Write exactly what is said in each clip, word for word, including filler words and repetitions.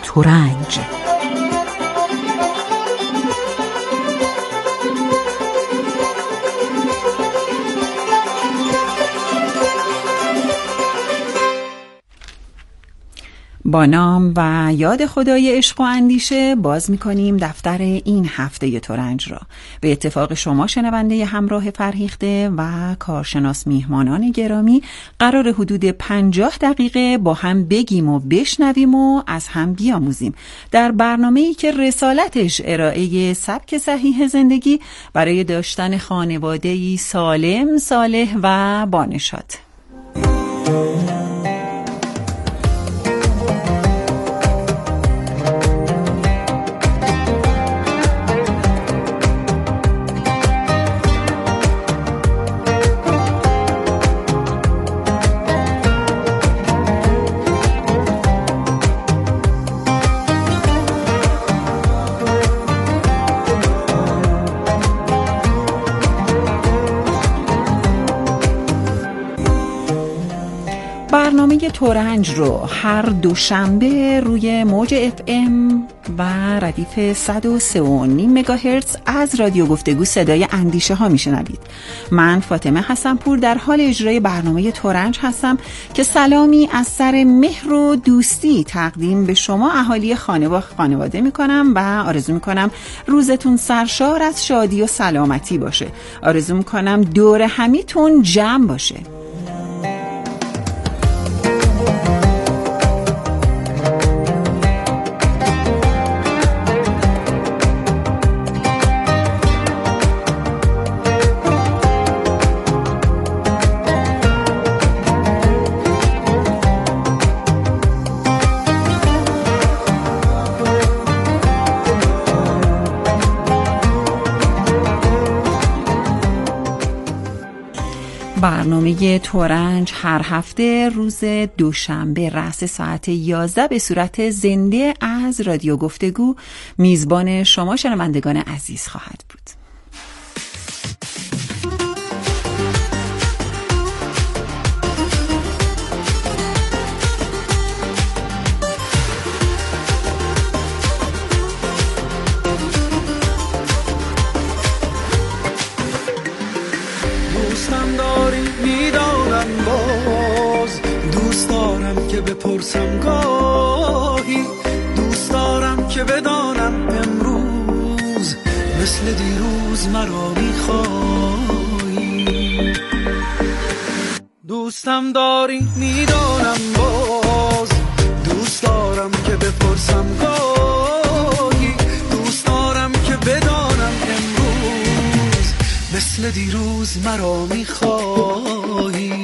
ترنج. با نام و یاد خدای عشق و اندیشه باز می‌کنیم دفتر این هفته ترنج را. به اتفاق شما شنونده همراه فرهیخته و کارشناس میهمانان گرامی قرار حدود پنجاه دقیقه با هم بگیم و بشنویم و از هم بیاموزیم در برنامه‌ای که رسالتش ارائه سبک صحیح زندگی برای داشتن خانواده‌ای سالم، صالح و بانشاد. برنامه ترنج رو هر دوشنبه روی موج اف ام و ردیف صد و سه و نیم مگاهرتز از رادیو گفتگو صدای اندیشه ها میشنوید. من فاطمه حسن‌پور در حال اجرای برنامه ترنج هستم که سلامی از سر مهر و دوستی تقدیم به شما اهالی خانه و خانواده میکنم و آرزو میکنم روزتون سرشار از شادی و سلامتی باشه. آرزو میکنم دور همیتون جمع باشه. برنامه ترنج هر هفته روز دوشنبه رأس ساعت یازده به صورت زنده از رادیو گفتگو میزبان شما شنوندگان عزیز خواهد بود. بپرسم گاهی، دوست دارم که بدانم امروز مثل دیروز مرا میخوایی. دوستم داری میدانم باز، دوست دارم که بپرسم گاهی، دوست دارم که بدانم امروز مثل دیروز مرا میخوایی.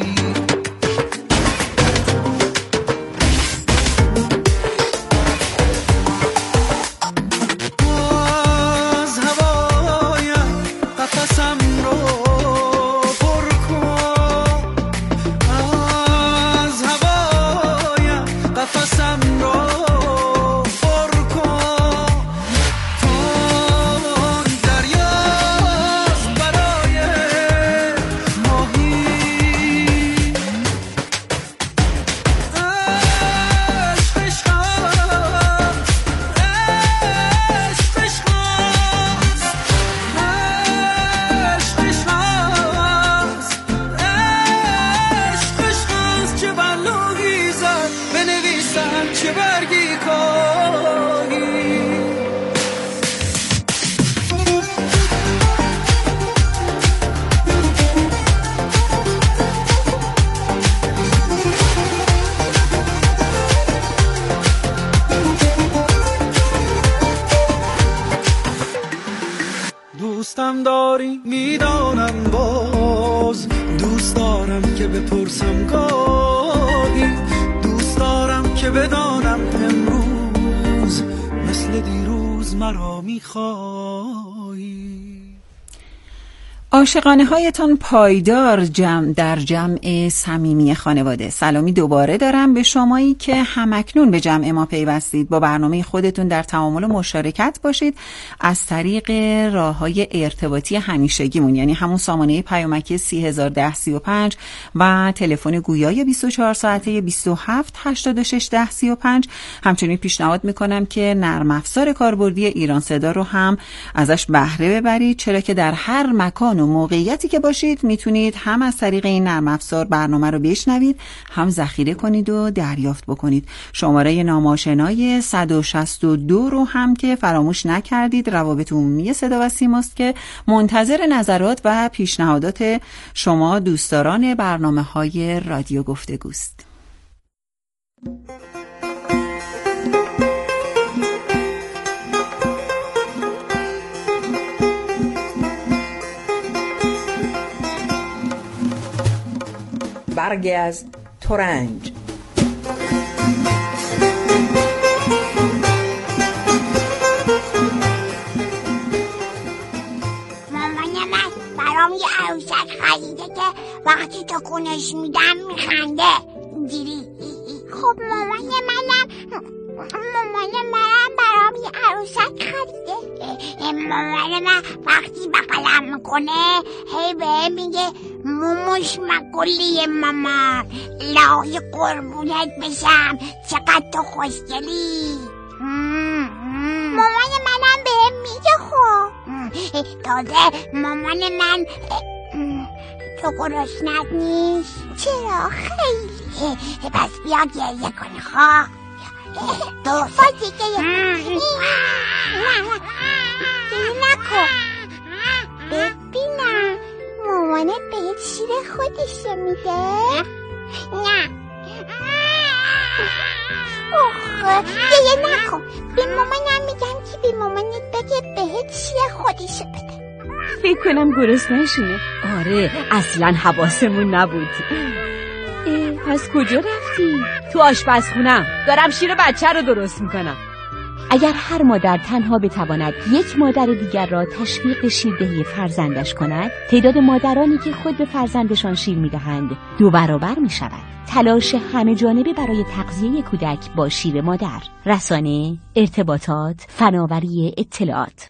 دوستم داری میدانم باز، دوست دارم که بپرسم گاهی، دوست دارم که بدانم امروز مثل دیروز مرا میخوایی. عاشقانه هایتان پایدار جمع در جمع صمیمی خانواده. سلامی دوباره دارم به شمایی که همکنون به جمع ما پیوستید. با برنامه خودتون در تعامل و مشارکت باشید از طریق راههای ارتباطی همیشگیمون، یعنی همون سامانه پیامکی سی هزار ده سی و پنج و تلفن گویای بیست و چهار ساعته بیست و هفت هشتاد و شش ده سی و پنج. همچنین پیشنهاد میکنم که نرم افزار کاربردی ایران صدا رو هم ازش بهره ببرید، چرا که در هر مکان و موقعیتی که باشید میتونید هم از طریق این نرم افزار برنامه رو بشنوید، هم ذخیره کنید و دریافت بکنید. شماره ناماشنای صد و شصت و دو رو هم که فراموش نکردید. روابط عمومی صدا و سیماست که منتظر نظرات و پیشنهادات شما دوستداران برنامه‌های رادیو گفتگوست. برگی از ترنج. مامان من برام یه عروسک خریده که وقتی تو کنش میدم میخنده اینجوری. خب مامان منم مامان منم برام یه عروسک خریده. مامان من وقتی بغلم میکنه هی به میگه موموش مگلی مامان، لای قربونت بشم، چقدر تو خوشگلی. مامان منم بهم میگه خب. تازه مامان من تو گرسنت نیست؟ چرا؟ خیلی. پس بیا گریه کن خواه. تو فاتی گریه کن. گریه نکن. ببینم مامانت بهت شیر خودش میده؟ نه. اوه گریه نکن. به مامانم میگم که به مامانت بگه بهت شیر خودش بده. فکر کنم گرسنه‌شونه. آره اصلا حواسمون نبود. پس کجا رفتی؟ تو آشپزخونم دارم شیر بچه رو درست میکنم. اگر هر مادر تنها بتواند یک مادر دیگر را تشویق شیردهی فرزندش کند، تعداد مادرانی که خود به فرزندشان شیر میدهند دو برابر می شود. تلاش همه جانبه برای تغذیه کودک با شیر مادر. رسانه، ارتباطات، فناوری اطلاعات.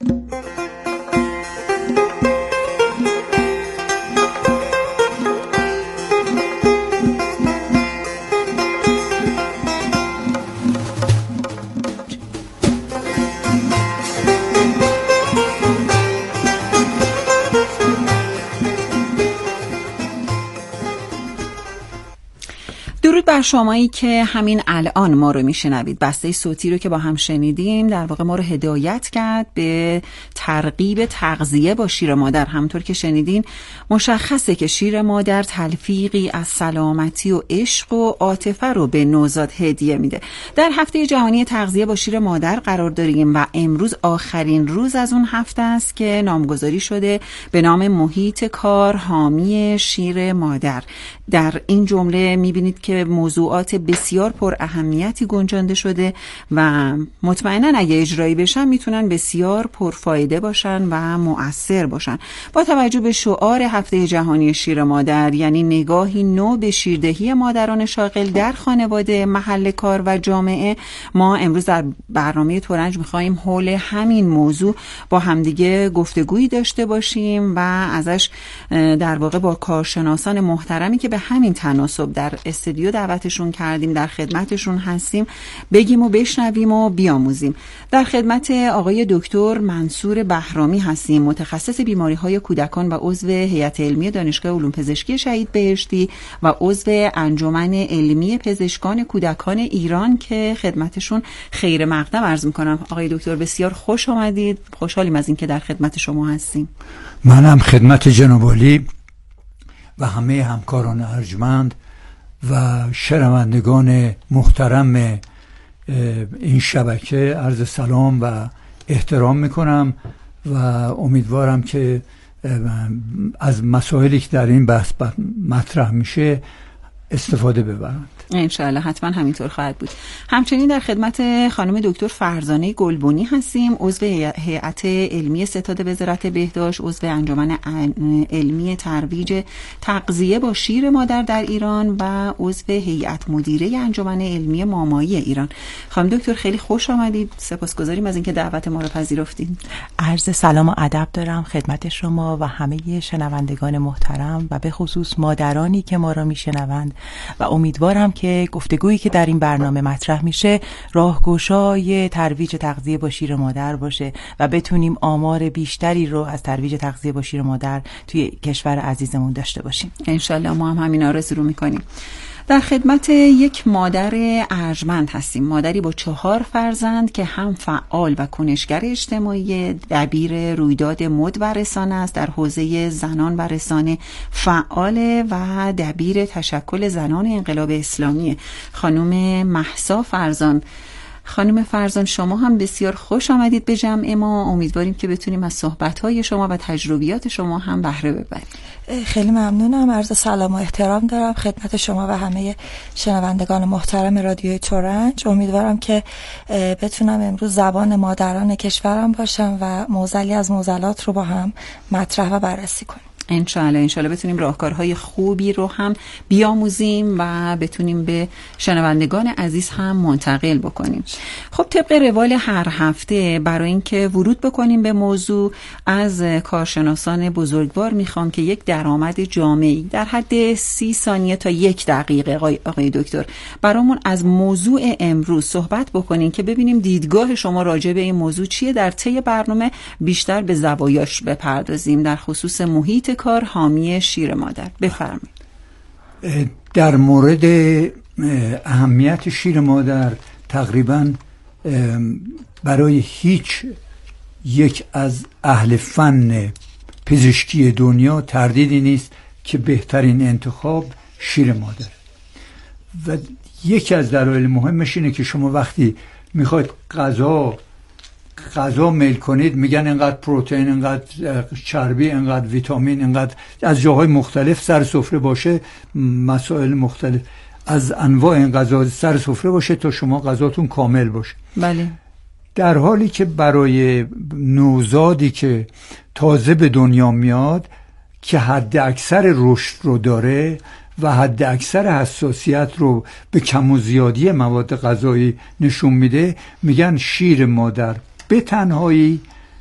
درود بر شمایی که همین الان ما رو میشنوید. بسته صوتی رو که با هم شنیدیم در واقع ما رو هدایت کرد به ترغیب تغذیه با شیر مادر. همونطور که شنیدین مشخصه که شیر مادر تلفیقی از سلامتی و عشق و عاطفه رو به نوزاد هدیه میده. در هفته جهانی تغذیه با شیر مادر قرار داریم و امروز آخرین روز از اون هفته است که نامگذاری شده به نام محیط کار حامی شیر مادر. در این جمله میبینید که موضوعات بسیار پر اهمیتی گنجانده شده و مطمئنا اگه اجرایی بشن میتونن بسیار پرفایده باشن و مؤثر باشن. با توجه به شعار هفته جهانی شیر مادر، یعنی نگاهی نو به شیردهی مادران شاغل در خانواده، محل کار و جامعه، ما امروز در برنامه ترنج میخواییم حول همین موضوع با همدیگه گفتگویی داشته باشیم و ازش در واقع با کارشناسان محترمی که به همین تناسب در استودیو دعوتشون کردیم در خدمتشون هستیم بگیم و بشنویم و بیاموزیم. در خدمت آقای دکتر منصور بهرامی هستیم، متخصص بیماری‌های کودکان و عضو هیئت علمی دانشگاه علوم پزشکی شهید بهشتی و عضو انجمن علمی پزشکان کودکان ایران که خدمتشون خیر مقدم عرض می‌کنم. آقای دکتر بسیار خوش آمدید. خوشحالیم از اینکه در خدمت شما هستیم. منم خدمت جناب عالی و همه همکاران ارجمند و شنوندگان محترم این شبکه عرض سلام و احترام میکنم و امیدوارم که از مسائلی که در این بحث مطرح میشه استفاده ببرند. انشاءالله حتما همینطور خواهد بود. همچنین در خدمت خانم دکتر فرزانه گلبنی هستیم، عضو هیئت علمی ستاد وزارت بهداشت، عضو انجمن علمی ترویج تغذیه با شیر مادر در ایران و عضو هیئت مدیره انجمن علمی مامایی ایران. خانم دکتر خیلی خوش آمدید، سپاسگزاریم از اینکه دعوت ما رو پذیرفتید. عرض سلام و ادب دارم خدمت شما و همه شنوندگان محترم و به خصوص مادرانی که ما را میشنوند و امیدوارم که گفتگویی که در این برنامه مطرح میشه راهگشای ترویج تغذیه با شیر مادر باشه و بتونیم آمار بیشتری رو از ترویج تغذیه با شیر مادر توی کشور عزیزمون داشته باشیم. انشالله ما هم همین آرزو رو میکنیم. در خدمت یک مادر ارجمند هستیم، مادری با چهار فرزند که هم فعال و کنشگر اجتماعی، دبیر رویداد مد و رسانه است، در حوزه زنان و رسانه فعال و دبیر تشکل زنان انقلاب اسلامی، خانم مهسا فرزان. خانم فرزان شما هم بسیار خوش آمدید به جمع ما، امیدواریم که بتونیم از صحبت‌های شما و تجربیات شما هم بهره ببریم. خیلی ممنونم، عرض سلام و احترام دارم خدمت شما و همه شنوندگان محترم رادیوی ترنج. امیدوارم که بتونم امروز زبان مادران کشورم باشم و معضلی از معضلات رو با هم مطرح و بررسی کنیم. انشاءالله انشاءالله بتونیم راهکارهای خوبی رو هم بیاموزیم و بتونیم به شنوندگان عزیز هم منتقل بکنیم. خب طبق روال هر هفته برای اینکه ورود بکنیم به موضوع، از کارشناسان بزرگوار میخوام که یک درآمد جامعی در حد سی ثانیه تا یک دقیقه آقای, آقای دکتر برامون از موضوع امروز صحبت بکنیم که ببینیم دیدگاه شما راجع به این موضوع چیه. در طی برنامه بیشتر به زوایاش بپردازیم، در خصوص محیط کار حامی شیر مادر. بفرمایید. در مورد اهمیت شیر مادر تقریبا برای هیچ یک از اهل فن پزشکی دنیا تردیدی نیست که بهترین انتخاب شیر مادر. و یکی از دلایل مهمش اینه که شما وقتی میخواید غذا غذا میل کنید میگن اینقدر پروتئین، اینقدر چربی، اینقدر ویتامین، اینقدر از جاهای مختلف سر سفره باشه، مسائل مختلف از انواع این غذا سر سفره باشه تا شما غذاتون کامل باشه. بله. در حالی که برای نوزادی که تازه به دنیا میاد که حد اکثر رشد رو داره و حد اکثر حساسیت رو به کم و زیادی مواد غذایی نشون میده، میگن شیر مادر به تنهایی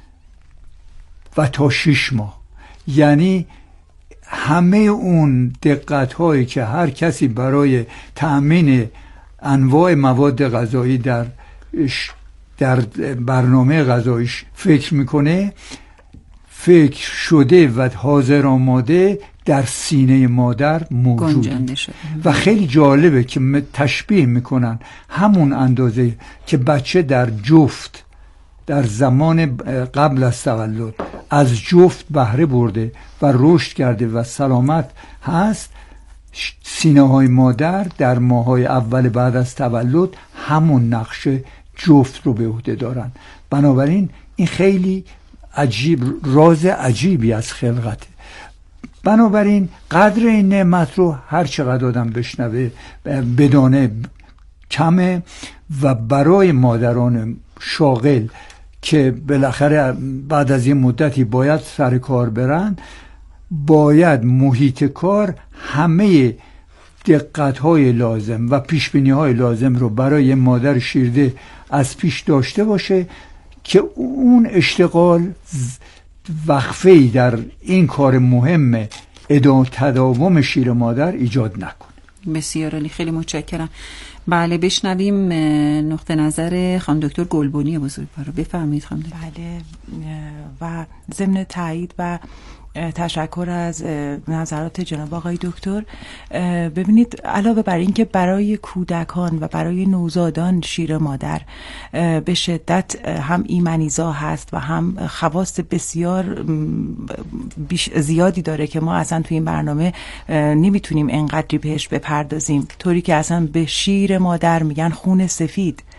و تا شش ماه. یعنی همه اون دقت هایی که هر کسی برای تأمین انواع مواد غذایی در در برنامه غذایش فکر میکنه، فکر شده و حاضر آماده در سینه مادر موجود. و خیلی جالبه که تشبیه میکنن همون اندازه که بچه در جفت در زمان قبل از تولد از جفت بهره برده و رشد کرده و سلامت هست، سینه های مادر در ماهای اول بعد از تولد همون نقش جفت رو به عهده دارن. بنابراین این خیلی عجیب، راز عجیبی از خلقته. بنابراین قدر این نعمت رو هر چقدر آدم بشنوه بدانه کمه. و برای مادران شاغل که بالاخره بعد از یه مدتی باید سر کار برن، باید محیط کار همه دقت‌های لازم و پیشبینی‌های لازم رو برای مادر شیرده از پیش داشته باشه که اون اشتغال وقفه‌ای در این کار مهم ادامه تداوم شیر مادر ایجاد نکنه. بسیار عالی، خیلی متشکرم. بله بشنویم نقطه نظر خانم دکتر گلبنی بزرگوار رو. بفرمایید خانم دکتر. بله و ضمن تایید و تشکر از نظرات جناب آقای دکتر، ببینید علاوه بر این که برای کودکان و برای نوزادان شیر مادر به شدت هم ایمنیزا هست و هم خواص بسیار زیادی داره که ما اصلا توی این برنامه نمیتونیم انقدری بهش بپردازیم، طوری که اصلا به شیر مادر میگن خون سفید.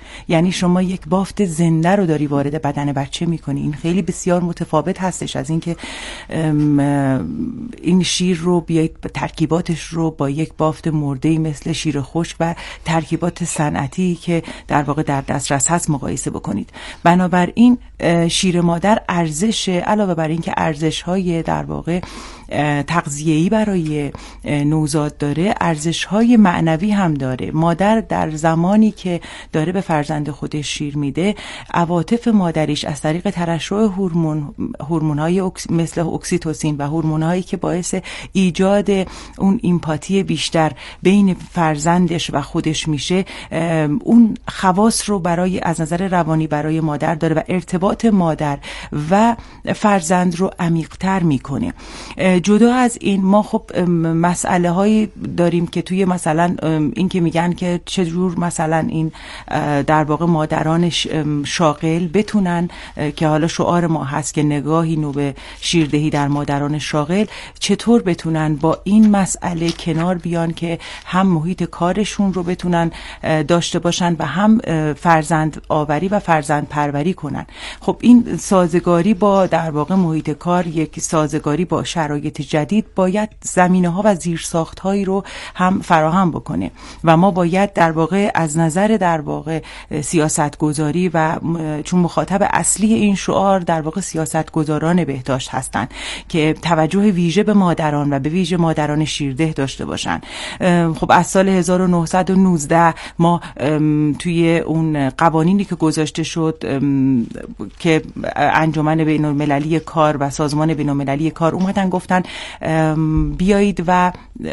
یعنی شما یک بافت زنده رو داری وارد بدن بچه میکنی. این خیلی بسیار متفاوت هستش از اینکه این شیر رو بیایید ترکیباتش رو با یک بافت مرده‌ای مثل شیر خشک و ترکیبات صنعتی که در واقع در دسترس هست مقایسه بکنید. بنابراین شیر مادر ارزش، علاوه بر این که ارزش‌های در واقع تغذیه‌ای برای نوزاد داره، ارزش‌های معنوی هم داره. مادر در زمانی که داره به فرزند خودش شیر میده، عواطف مادریش از طریق ترشح هورمون هورمون‌های اکس... مثل اکسیتوسین و هورمون‌هایی که باعث ایجاد اون ایمپاتی بیشتر بین فرزندش و خودش میشه، اون خواص رو برای از نظر روانی برای مادر داره و ارتباط مادر و فرزند رو عمیق‌تر میکنه. جدا از این ما خب مسئله هایی داریم که توی مثلا این که میگن که چجور مثلا این در واقع مادران شاغل بتونن، که حالا شعار ما هست که نگاهی نو به شیردهی در مادران شاغل، چطور بتونن با این مسئله کنار بیان که هم محیط کارشون رو بتونن داشته باشن و هم فرزند آوری و فرزند پروری کنن. خب این سازگاری با در واقع محیط کار، یک سازگاری با شرایط جدید باید زمینه‌ها و زیرساخت‌هایی رو هم فراهم بکنه و ما باید در واقع از نظر در واقع سیاستگذاری و چون مخاطب اصلی این شعار در واقع سیاستگذاران بهداشت هستند که توجه ویژه به مادران و به ویژه مادران شیرده داشته باشن. خب از سال هزار و نهصد و نوزده ما توی اون قوانینی که گذاشته شد که انجمن بین‌المللی کار و سازمان بین‌المللی کار اومدن گفتن بیایید و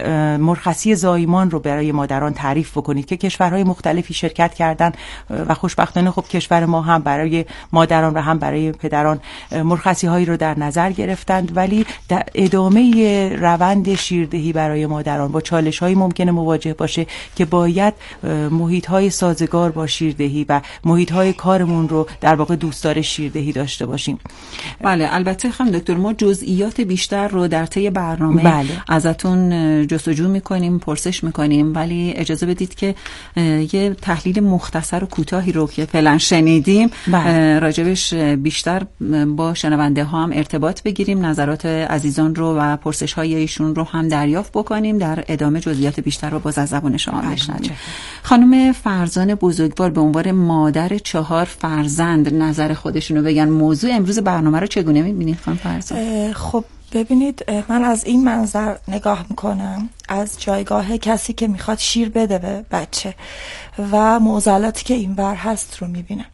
مرخصی زایمان رو برای مادران تعریف بکنید، که کشورهای مختلفی شرکت کردن و خوشبختانه خب کشور ما هم برای مادران و هم برای پدران مرخصی هایی رو در نظر گرفتند. ولی در ادامه روند شیردهی برای مادران با چالش هایی ممکنه مواجه باشه که باید محیط های سازگار با شیردهی و محیط های کارمون رو در واقع دوستدار شیردهی داشته باشیم. بله البته خانم دکتر ما جزئیات بیشتر رو در طی برنامه بله. ازتون جستجو میکنیم، پرسش میکنیم، ولی اجازه بدید که یه تحلیل مختصر و کوتاهی رو که فعلا شنیدیم بله. راجبش بیشتر با شنونده ها هم ارتباط بگیریم، نظرات عزیزان رو و پرسش های ایشون رو هم دریافت بکنیم، در ادامه جزئیات بیشتر رو باز از زبان شما بشنویم. خانم فرزان بزرگوار به عنوان مادر چهار فرزند نظر خودشون رو بگن. موضوع امروز برنامه رو چگونه میبینید خانم فرزان؟ خب ببینید، من از این منظر نگاه میکنم، از جایگاه کسی که میخواد شیر بده به بچه و معضلاتی که این ور هست رو میبینم.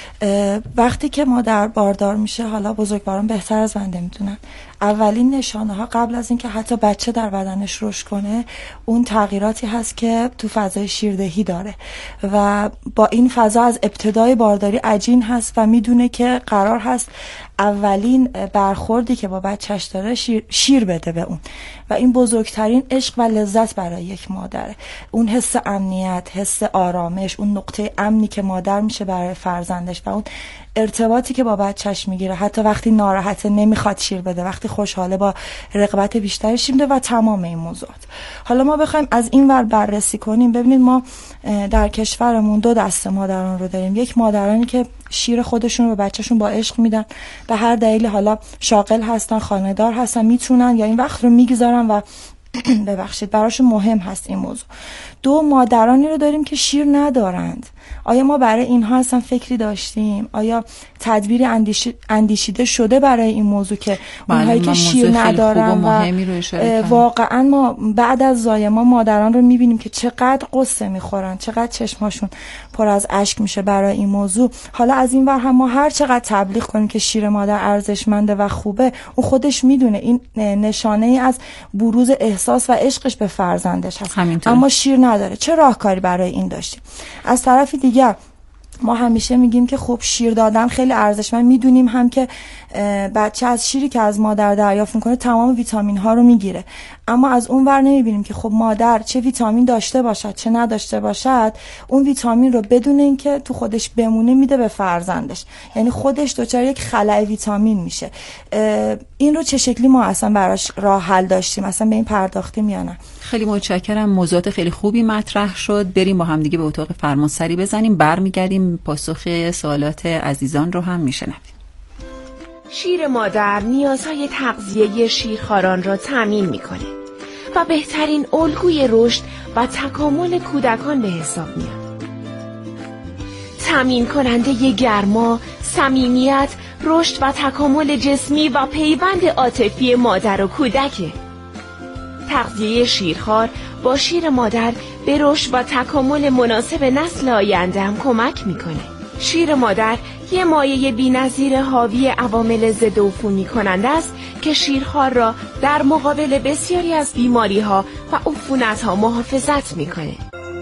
وقتی که مادر باردار میشه، حالا بزرگواران بهتر از بنده میدونن، اولین نشانه ها قبل از اینکه حتی بچه در بدنش رشد کنه اون تغییراتی هست که تو فضای شیردهی داره و با این فضا از ابتدای بارداری عجین هست و میدونه که قرار هست اولین برخوردی که با بچهش داره شیر, شیر بده به اون و این بزرگترین عشق و لذت برای یک مادره. اون حس امنیت، حس آرامش، اون نقطه امنی که مادر میشه برای فرزندش و اون ارتباطی که با بچهش میگیره، حتی وقتی ناراحته نمیخواد شیر بده، وقتی خوشحاله با رغبت بیشتری شیر بده و تمام این موضوعات. حالا ما بخوایم از این ور بررسی کنیم، ببینید ما در کشورمون دو دسته مادران رو داریم. یک مادرانی که شیر خودشون رو به بچهشون با عشق میدن، به هر دلیلی، حالا شاغل هستن، خانه‌دار هستن، میتونن یا این وقت رو میگذارن و ببخشید براشون مهم هست این موضوع. دو مادرانی رو داریم که شیر ندارند. آیا ما برای اینها اصلا فکری داشتیم؟ آیا تدبیری اندیش... اندیشیده شده برای این موضوع که اونهایی که شیر ندارن و, و واقعا ما بعد از زایمان مادران رو میبینیم که چقدر قصه میخورن، چقدر چشماشون پر از اشک میشه برای این موضوع. حالا از این ور هم ما هر چقدر تبلیغ کنیم که شیر مادر ارزشمنده و خوبه، اون خودش میدونه این نشانه ای از بروز احساس و عشقش به فرزندش هست. همینطور. اما شیر نداره. چه راهکاری برای این داشتیم؟ از طرف دیگر ما همیشه میگیم که خب شیر دادن خیلی ارزشمند، میدونیم هم که بچه از شیری که از مادر دریافت میکنه تمام ویتامین ها رو میگیره، اما از اون ور نمیبینیم که خب مادر چه ویتامین داشته باشد چه نداشته باشد، اون ویتامین رو بدون اینکه تو خودش بمونه میده به فرزندش، یعنی خودش دچار یک خلأ ویتامین میشه. این رو چه شکلی ما اصلا براش راه حل داشتیم، اصلا به این پرداختیم یا نه؟ خیلی متشکرم. موضوعات خیلی خوبی مطرح شد. بریم با هم دیگه به اتاق فرمان سری بزنیم، برمیگردیم پاسخ سوالات عزیزان رو هم میشنویم. شیر مادر نیازهای تغذیه‌ای شیرخواران را تامین میکنه و بهترین الگوی رشد و تکامل کودکان به حساب میاد. تامین کننده گرما، صمیمیت، رشد و تکامل جسمی و پیوند عاطفی مادر و کودکه. تغذیه شیرخوار با شیر مادر به رشد و تکامل مناسب نسل آینده هم کمک میکنه. شیر مادر یه مایه بی‌نظیر حاوی عوامل ضد عفونی کننده است که شیرخوار را در مقابل بسیاری از بیماری‌ها و عفونت‌ها محافظت میکنه.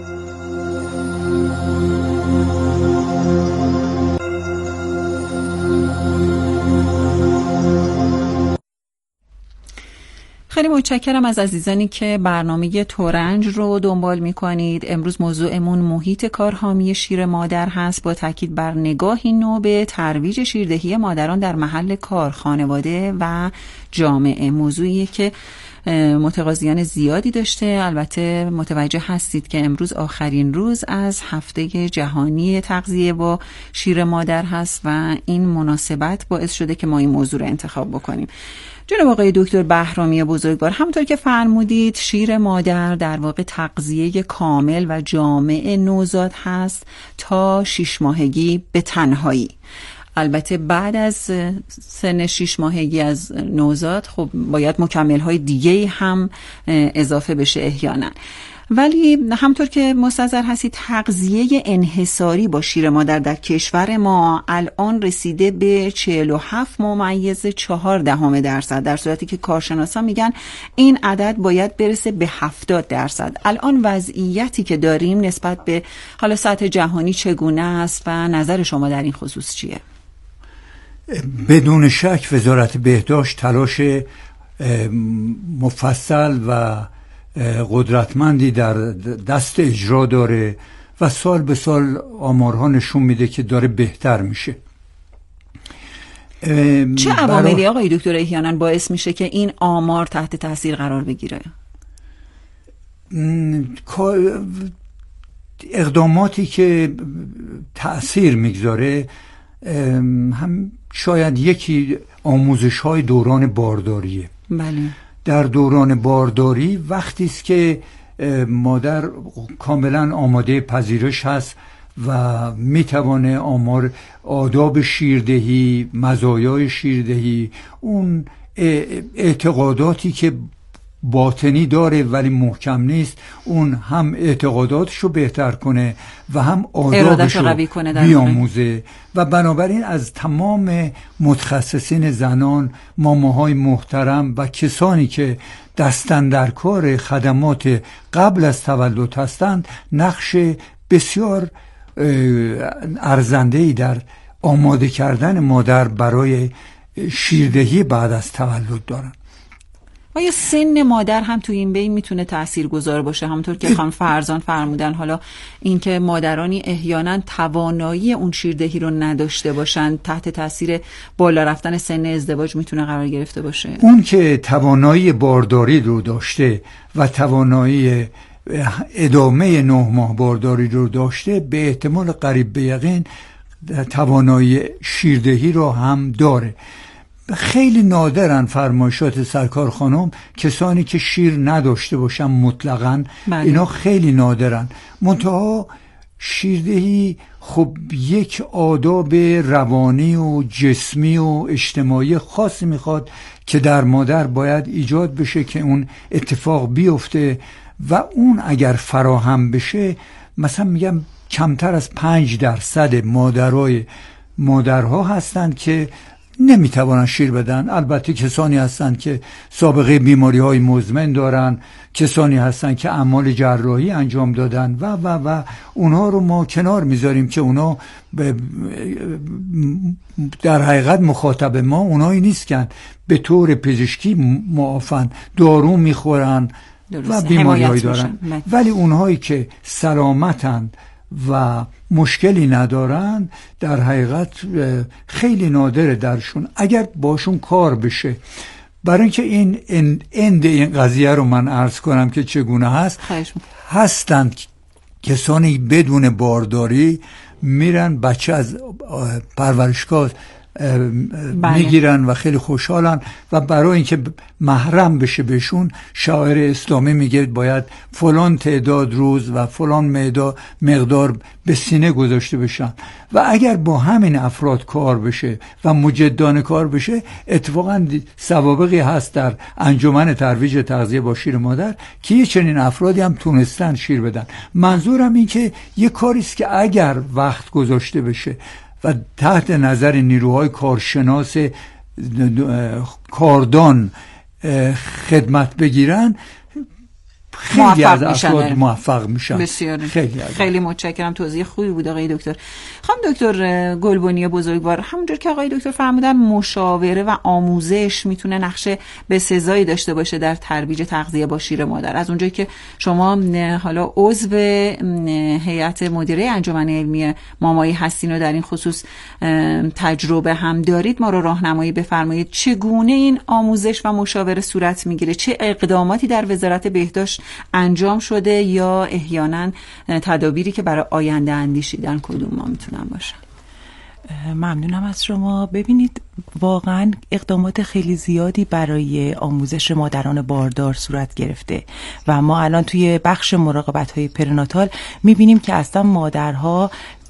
خیلی متشکرم از عزیزانی که برنامه ترنج رو دنبال می‌کنید. امروز موضوعمون محیط کار حامی شیر مادر هست، با تاکید بر نگاهی نو به ترویج شیردهی مادران در محل کار، خانواده و جامعه. موضوعیه که متقاضیان زیادی داشته. البته متوجه هستید که امروز آخرین روز از هفته جهانی تغذیه با شیر مادر هست و این مناسبت باعث شده که ما این موضوع رو انتخاب بکنیم. جناب آقای دکتر بهرامی بزرگوار، همونطور که فرمودید شیر مادر در واقع تغذیه کامل و جامع نوزاد هست تا شش ماهگی به تنهایی. البته بعد از سن شش ماهگی از نوزاد خب باید مکمل‌های دیگه هم اضافه بشه احیانا، ولی همطور که مستحضر هستید تغذیه انحصاری با شیر مادر در کشور ما الان رسیده به چهل و هفت ممیز چهار دهم درصد، در صورتی که کارشناسان میگن این عدد باید برسه به هفتاد درصد. الان وضعیتی که داریم نسبت به حالا سطح جهانی چگونه است و نظر شما در این خصوص چیه؟ بدون شک وزارت بهداشت تلاش مفصل و قدرتمندی در دست اجرا داره و سال به سال آمارها نشون میده که داره بهتر میشه. چه عواملی آقای دکتر احیانا باعث میشه که این آمار تحت تاثیر قرار بگیره؟ اقداماتی که تأثیر میگذاره هم شاید یکی آموزش های دوران بارداریه. بله. در دوران بارداری وقتی است که مادر کاملا آماده پذیرش هست و میتوانه آمار آداب شیردهی، مزایای شیردهی، اون اعتقاداتی که باطنی داره ولی محکم نیست، اون هم اعتقاداتشو بهتر کنه و هم آدابشو بیاموزه. و بنابراین از تمام متخصصین زنان، ماماهای محترم و کسانی که دستن در کار خدمات قبل از تولد هستند نقش بسیار ارزنده‌ای در آماده کردن مادر برای شیردهی بعد از تولد دارند. آیا سن مادر هم تو این بین میتونه تاثیرگذار باشه؟ همونطور که خانم فرزان فرمودن، حالا اینکه مادرانی احیانا توانایی اون شیردهی رو نداشته باشن تحت تاثیر بالا رفتن سن ازدواج میتونه قرار گرفته باشه. اون که توانایی بارداری رو داشته و توانایی ادامه نه ماه بارداری رو داشته به احتمال قریب به یقین توانایی شیردهی رو هم داره. خیلی نادرن فرمایشات سرکار خانم کسانی که شیر نداشته باشن مطلقاً. بله. اینا خیلی نادرن. منتها شیردهی خب یک آداب روانی و جسمی و اجتماعی خاصی میخواد که در مادر باید ایجاد بشه که اون اتفاق بیفته و اون اگر فراهم بشه، مثلا میگم کمتر از پنج درصد مادرای مادرها هستند که نمیتوانن شیر بدن. البته کسانی هستند که سابقه بیماری های مزمن دارن، کسانی هستند که اعمال جراحی انجام دادن و و و اونها رو ما کنار میذاریم که اونا در حقیقت مخاطب ما اونایی نیستن به طور پزشکی معافن، دارو میخورن و بیماری هایی دارن. ولی اونهایی که سلامتن و مشکلی ندارن در حقیقت خیلی نادره درشون. اگر باشون کار بشه، برای اینکه این اند این قضیه رو من عرض کنم که چگونه هست، هستند کسانی بدون بارداری میرن بچه از پرورشگاه بله. میگیرن و خیلی خوشحالن و برای اینکه محرم بشه بهشون شاعر اسلامی میگه باید فلان تعداد روز و فلان مقدار به سینه گذاشته بشن و اگر با همین افراد کار بشه و مجدانه کار بشه اتفاقا سوابقی هست در انجمن ترویج تغذیه با شیر مادر که یه چنین افرادی هم تونستن شیر بدن. منظورم این که یه کاریست که اگر وقت گذاشته بشه و تحت نظر نیروهای کارشناس کاردان خدمت بگیرن خیلی از افراد موفق میشن. بسیار خیلی, خیلی متشکرم، توضیح خوبی بود آقای دکتر. خانم دکتر گلبنی بزرگوار، همونجور که آقای دکتر فرمودن مشاوره و آموزش میتونه نقش بسزایی داشته باشه در ترویج تغذیه با شیر مادر. از اونجایی که شما حالا عضو هیئت مدیره انجمن علمی مامایی هستین و در این خصوص تجربه هم دارید، ما رو راهنمایی بفرمایید چگونه این آموزش و مشاوره صورت میگیره، چه اقداماتی در وزارت بهداشت انجام شده یا احیانا تدابیری که برای آینده اندیشیدن کدوم ما میتونن باشن؟ ممنونم از شما. ببینید واقعا اقدامات خیلی زیادی برای آموزش مادران باردار صورت گرفته و ما الان توی بخش مراقبت‌های پریناتال میبینیم که اصلا مادرها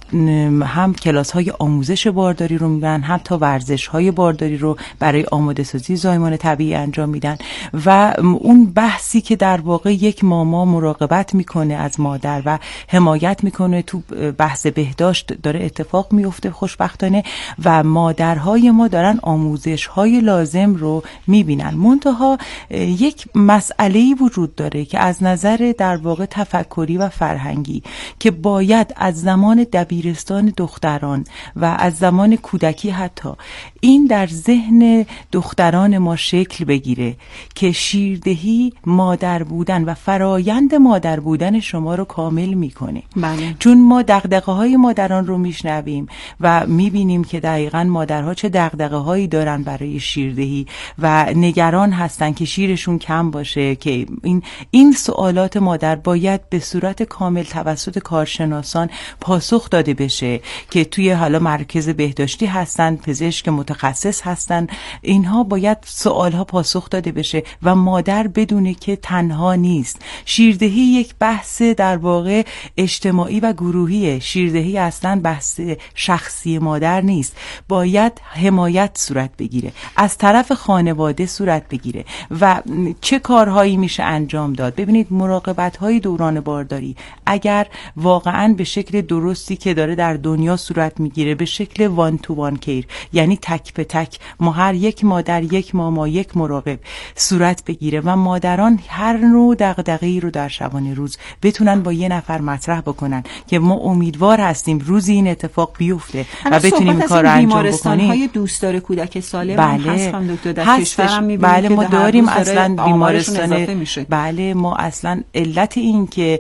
هم کلاس های آموزش بارداری رو میبرن، هم تا ورزش های بارداری رو برای آماده سازی زایمان طبیعی انجام میدن و اون بحثی که در واقع یک ماما مراقبت میکنه از مادر و حمایت میکنه تو بحث بهداشت داره اتفاق میفته خوشبختانه و مادرهای ما دارن آموزش های لازم رو میبینن. منتها یک مسئله‌ای وجود داره که از نظر در واقع تفکری و فرهنگی که باید از زمان دبیر دبیرستان دختران و از زمان کودکی حتی این در ذهن دختران ما شکل بگیره که شیردهی مادر بودن و فرایند مادر بودن شما رو کامل میکنه. بله. چون ما دغدغه های مادران رو میشنویم و میبینیم که دقیقاً مادرها چه دغدغه هایی دارن برای شیردهی و نگران هستن که شیرشون کم باشه، که این این سوالات مادر باید به صورت کامل توسط کارشناسان پاسخ داده بشه که توی حالا مرکز بهداشتی هستن، پزشک متخصص هستن، اینها باید سوالها پاسخ داده بشه و مادر بدونه که تنها نیست. شیردهی یک بحث در واقع اجتماعی و گروهیه. شیردهی اصلا بحث شخصی مادر نیست، باید حمایت صورت بگیره، از طرف خانواده صورت بگیره و چه کارهایی میشه انجام داد. ببینید مراقبت‌های دوران بارداری اگر واقعاً به شکل درستی که داره در دنیا صورت میگیره، به شکل وان تو وان کیر، یعنی تک به تک، ما هر یک مادر یک ماما یک مراقب صورت بگیره و مادران هر نوع دغدغه‌ای رو در شبانه روز بتونن با یه نفر مطرح بکنن که ما امیدوار هستیم روزی این اتفاق بیفته و بتونیم کار رو انجام بکنیم. بیمارستان‌های دوستدار کودک سالم بله هستن دکتر، در کشورم می‌بینیم بله که ما داریم اصلا بیمارستان. بله ما اصلا علت این که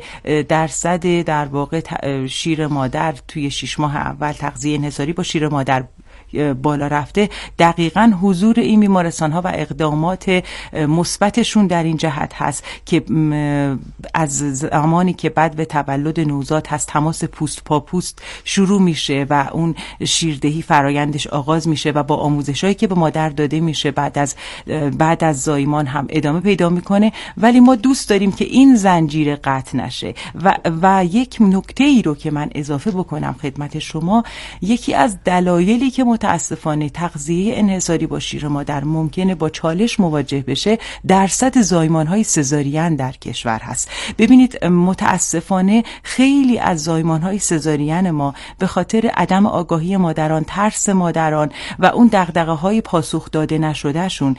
درصد در واقع شیر مادر توی شش ماه اول تغذیه انحصاری با شیر مادر بالا رفته دقیقاً حضور این بیمارستان ها و اقدامات مثبتشون در این جهت هست که از زمانی که بعد به تولد نوزاد هست تماس پوست پا پوست شروع میشه و اون شیردهی فرایندش آغاز میشه و با آموزشایی که به مادر داده میشه بعد از بعد از زایمان هم ادامه پیدا میکنه. ولی ما دوست داریم که این زنجیره قطع نشه و و یک نکته ای رو که من اضافه بکنم خدمت شما، یکی از دلایلی که متاسفانه تغذیه انحصاری با شیر مادر ممکنه با چالش مواجه بشه درصد زایمان‌های سزارین در کشور هست. ببینید متاسفانه خیلی از زایمان‌های سزارین ما به خاطر عدم آگاهی مادران، ترس مادران و اون دغدغه‌های پاسخ داده نشدهشون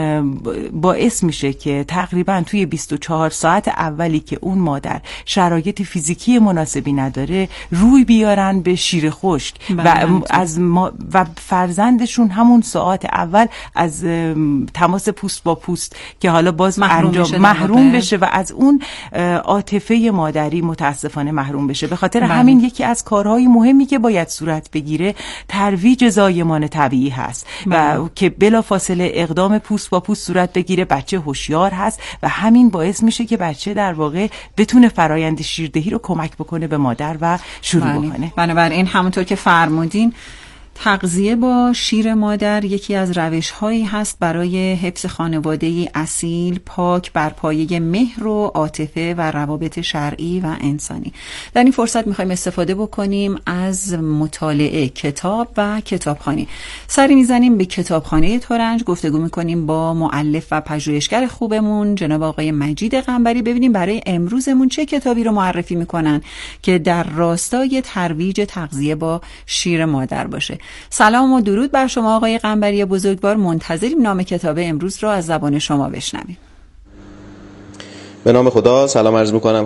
باعث میشه که تقریبا توی بیست و چهار ساعت اولی که اون مادر شرایط فیزیکی مناسبی نداره روی بیارن به شیر خشک و از ما و فرزندشون همون ساعت اول از تماس پوست با پوست که حالا باز محروم انجام بشه محروم بشه و از اون عاطفه مادری متاسفانه محروم بشه. به خاطر بله. همین یکی از کارهای مهمی که باید صورت بگیره ترویج زایمان طبیعی هست بله. و که بلافاصله اقدام پوست با پوست صورت بگیره. بچه هوشیار هست و همین باعث میشه که بچه در واقع بتونه فرایند شیردهی رو کمک بکنه به مادر و شروع بله. بکنه. بنابراین همونطور که فرمودین تغذیه با شیر مادر یکی از روش‌هایی هست برای حفظ خانواده‌ای اصیل، پاک، بر پایه مهر و عاطفه و روابط شرعی و انسانی. در این فرصت می‌خوایم استفاده بکنیم از مطالعه کتاب و کتابخوانی. سری می‌زنیم به کتابخانه ترنج، گفتگو می‌کنیم با مؤلف و پژوهشگر خوبمون جناب آقای مجید قنبری، ببینیم برای امروزمون چه کتابی رو معرفی می‌کنن که در راستای ترویج تغذیه با شیر مادر باشه. سلام و درود بر شما آقای قنبری بزرگوار، منتظریم نام کتاب امروز رو از زبان شما بشنویم. به نام خدا سلام عرض میکنم